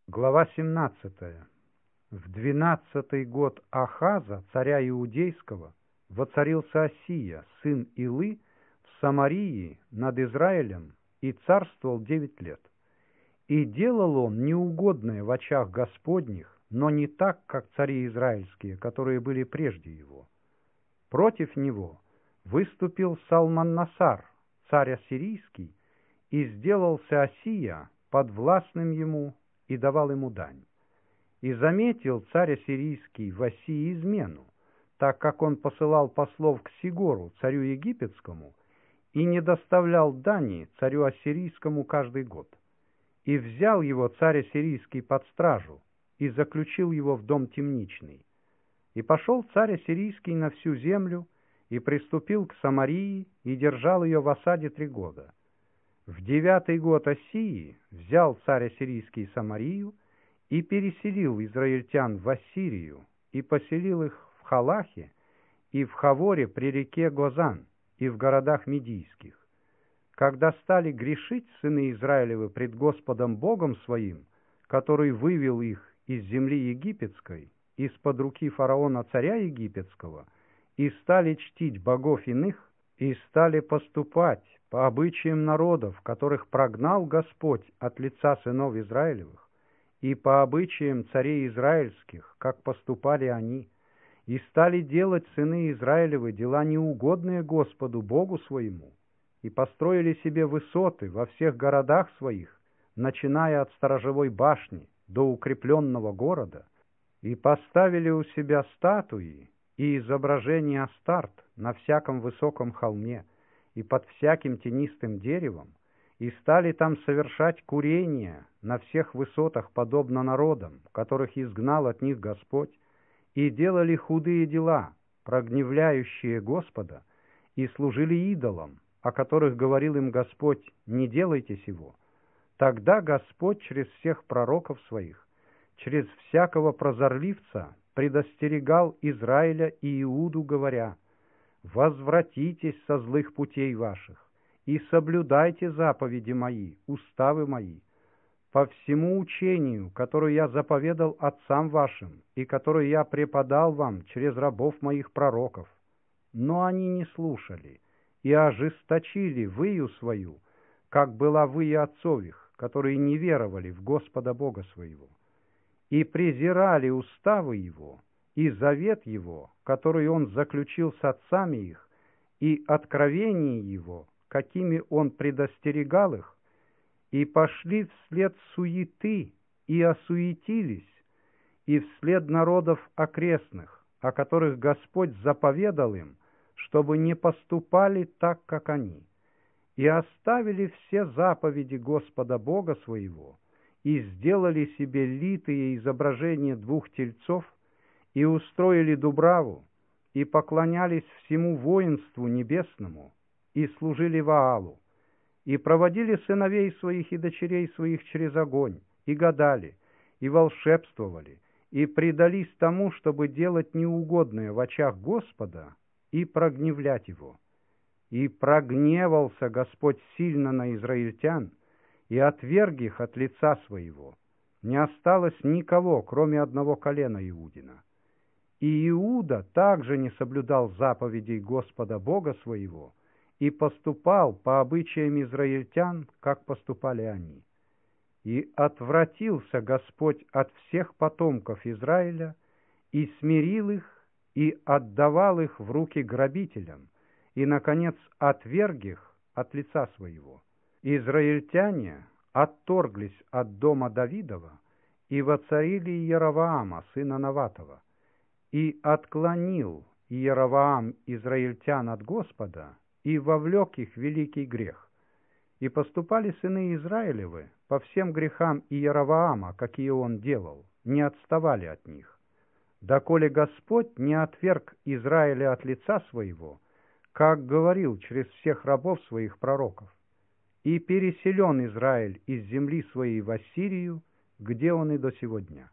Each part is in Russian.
Глава 17. В 12-й год Ахаза, царя Иудейского, воцарился Осия, сын Илы, в Самарии над Израилем, и царствовал 9 лет. И делал он неугодное в очах Господних, но не так, как цари израильские, которые были прежде его. Против него выступил Салман-Насар, царь ассирийский, и сделался Осия подвластным ему и давал ему дань. И заметил царь ассирийский в Осии измену, так как он посылал послов к Сигору, царю египетскому, и не доставлял дани царю ассирийскому каждый год. И взял его царь ассирийский под стражу, и заключил его в дом темничный. И пошел царь ассирийский на всю землю, и приступил к Самарии, и держал ее в осаде 3 года. В 9-й год Осии взял царь ассирийский Самарию, и переселил израильтян в Ассирию, и поселил их в Халахе, и в Хаворе при реке Гозан, и в городах медийских. Когда стали грешить сыны Израилевы пред Господом Богом своим, который вывел их из земли египетской, из-под руки фараона царя египетского, и стали чтить богов иных, и стали поступать по обычаям народов, которых прогнал Господь от лица сынов Израилевых, и по обычаям царей израильских, как поступали они, и стали делать сыны Израилевы дела неугодные Господу Богу своему, и построили себе высоты во всех городах своих, начиная от сторожевой башни до укрепленного города, и поставили у себя статуи и изображения Астарт на всяком высоком холме и под всяким тенистым деревом, и стали там совершать курения на всех высотах, подобно народам, которых изгнал от них Господь, и делали худые дела, прогневляющие Господа, и служили идолам, о которых говорил им Господь: «Не делайте сего». Тогда Господь через всех пророков своих, через всякого прозорливца предостерегал Израиля и Иуду, говоря: «Возвратитесь со злых путей ваших, и соблюдайте заповеди мои, уставы мои, по всему учению, которое я заповедал отцам вашим, и которое я преподал вам через рабов моих пророков». Но они не слушали, и ожесточили выю свою, как была выя отцов их, которые не веровали в Господа Бога своего, и презирали уставы его, и завет его, который он заключил с отцами их, и откровение его, какими он предостерегал их, и пошли вслед суеты, и осуетились, и вслед народов окрестных, о которых Господь заповедал им, чтобы не поступали так, как они, и оставили все заповеди Господа Бога своего, и сделали себе литые изображения 2 тельцов, и устроили дубраву, и поклонялись всему воинству небесному, и служили Ваалу, и проводили сыновей своих и дочерей своих через огонь, и гадали, и волшебствовали, и предались тому, чтобы делать неугодное в очах Господа и прогневлять его. И прогневался Господь сильно на израильтян, и отверг их от лица своего. Не осталось никого, кроме одного колена Иудина. И Иуда также не соблюдал заповедей Господа Бога своего, и поступал по обычаям израильтян, как поступали они. И отвратился Господь от всех потомков Израиля, и смирил их, и отдавал их в руки грабителям, и, наконец, отверг их от лица своего. Израильтяне отторглись от дома Давидова и воцарили Иеровоама, сына Наватова, и отклонил Иеровоам израильтян от Господа, и вовлек их в великий грех. И поступали сыны Израилевы по всем грехам Иеровоама, какие он делал, не отставали от них, доколе Господь не отверг Израиля от лица своего, как говорил через всех рабов своих пророков. И переселен Израиль из земли своей в Ассирию, где он и до сего дня.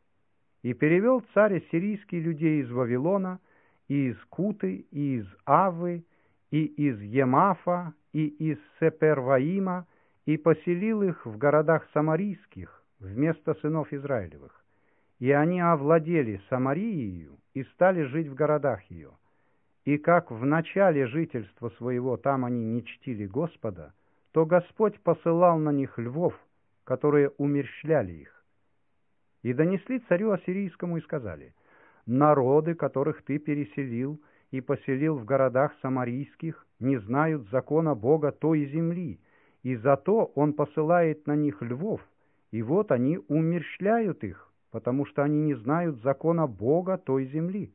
И перевел царь ассирийский людей из Вавилона, и из Куты, и из Авы, и из Емафа, и из Сеперваима, и поселил их в городах самарийских, вместо сынов Израилевых. И они овладели Самарией и стали жить в городах ее. И как в начале жительства своего там они не чтили Господа, то Господь посылал на них львов, которые умерщвляли их. И донесли царю ассирийскому и сказали: народы, которых ты переселил и поселил в городах самарийских, не знают закона Бога той земли, и зато он посылает на них львов, и вот они умерщвляют их, потому что они не знают закона Бога той земли.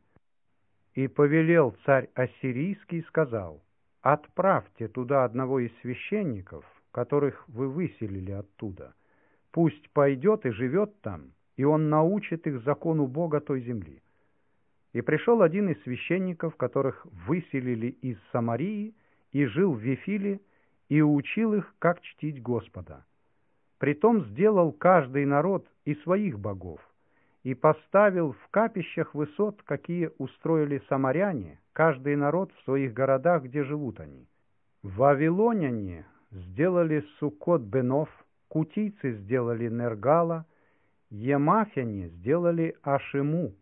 И повелел царь ассирийский и сказал: отправьте туда одного из священников, которых вы выселили оттуда. Пусть пойдет и живет там, и он научит их закону Бога той земли. И пришел один из священников, которых выселили из Самарии, и жил в Вифиле, и учил их, как чтить Господа. Притом сделал каждый народ и своих богов, и поставил в капищах высот, какие устроили самаряне, каждый народ в своих городах, где живут они. Вавилоняне сделали Суккот-Бенов, кутийцы сделали Нергала, емафяне сделали Ашиму,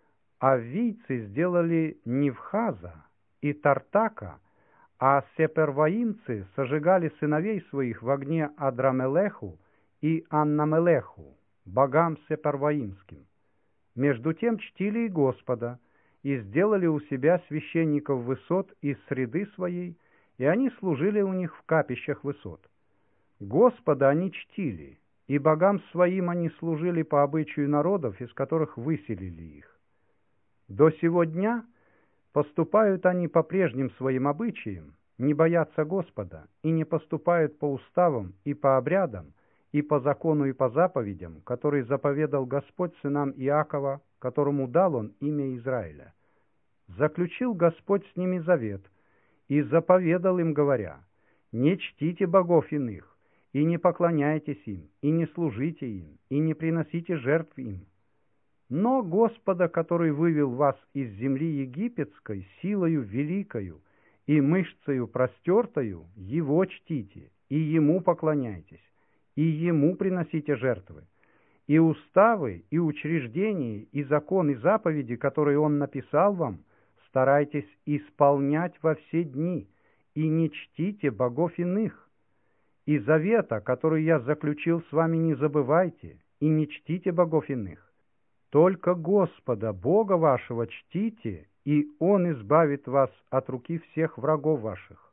аввийцы сделали Нивхаза и Тартака, а сеперваимцы сожигали сыновей своих в огне Адрамелеху и Аннамелеху, богам сеперваимским. Между тем чтили и Господа, и сделали у себя священников высот из среды своей, и они служили у них в капищах высот. Господа они чтили, и богам своим они служили по обычаю народов, из которых выселили их. До сего дня поступают они по прежним своим обычаям, не боятся Господа, и не поступают по уставам и по обрядам, и по закону и по заповедям, который заповедал Господь сынам Иакова, которому дал он имя Израиля. Заключил Господь с ними завет, и заповедал им, говоря: не чтите богов иных, и не поклоняйтесь им, и не служите им, и не приносите жертв им. Но Господа, который вывел вас из земли египетской силою великою и мышцею простертою, Его чтите, и Ему поклоняйтесь, и Ему приносите жертвы. И уставы, и учреждения, и закон, и заповеди, которые Он написал вам, старайтесь исполнять во все дни, и не чтите богов иных. И завета, который я заключил с вами, не забывайте, и не чтите богов иных. Только Господа, Бога вашего, чтите, и Он избавит вас от руки всех врагов ваших.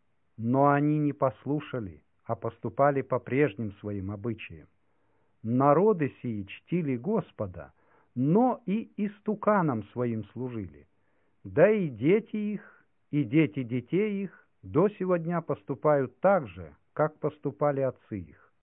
Но они не послушали, а поступали по прежним своим обычаям. Народы сии чтили Господа, но и истуканам своим служили. Да и дети их, и дети детей их до сего дня поступают так же, как поступали отцы их.